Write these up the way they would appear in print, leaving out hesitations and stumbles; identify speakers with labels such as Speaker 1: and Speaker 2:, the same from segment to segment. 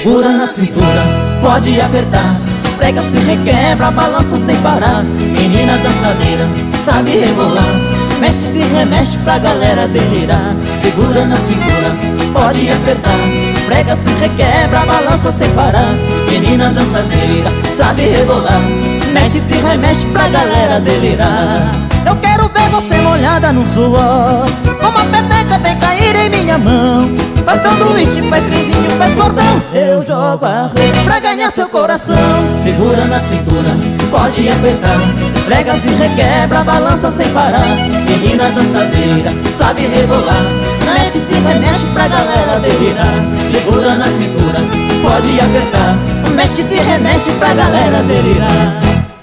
Speaker 1: Segura na cintura, pode apertar, esfrega, se requebra, balança sem parar. Menina dançadeira, sabe rebolar, mexe, se remexe pra galera delirar. Segura na cintura, pode apertar, esfrega, se requebra, balança sem parar. Menina dançadeira, sabe rebolar, mexe, se remexe pra galera delirar. Eu quero ver você molhada no suor, como a peteca vem cair em minha mão. Faz sanduíche, faz trenzinho, faz cordão, eu jogo a rede pra ganhar seu coração. Segura na cintura, pode apertar, esfrega, se requebra, balança sem parar. Menina dançadeira, sabe rebolar, mexe, se remexe pra galera delirar. Segura na cintura, pode apertar, mexe, se remexe pra galera delirar.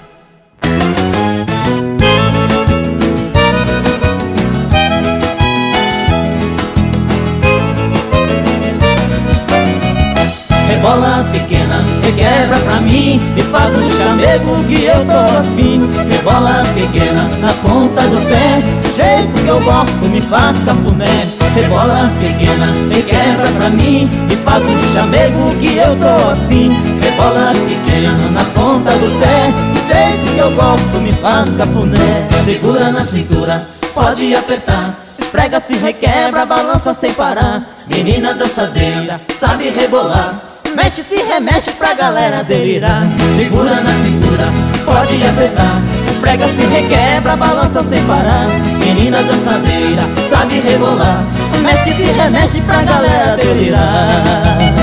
Speaker 1: Rebola pequena, requebra pra mim e faz um chamego que eu tô afim. Rebola pequena, na ponta do pé, do jeito que eu gosto, me faz cafuné. Rebola pequena, requebra pra mim e faz um chamego que eu tô afim. Rebola pequena, na ponta do pé, do jeito que eu gosto, me faz cafuné. Segura na cintura, pode apertar, esfrega, se requebra, balança sem parar. Menina dançadeira, sabe rebolar, mexe, se remexe pra galera delirar. Segura na cintura, pode apertar, esfrega, se requebra, balança sem parar. Menina dançadeira, sabe rebolar, mexe, se remexe pra galera delirar.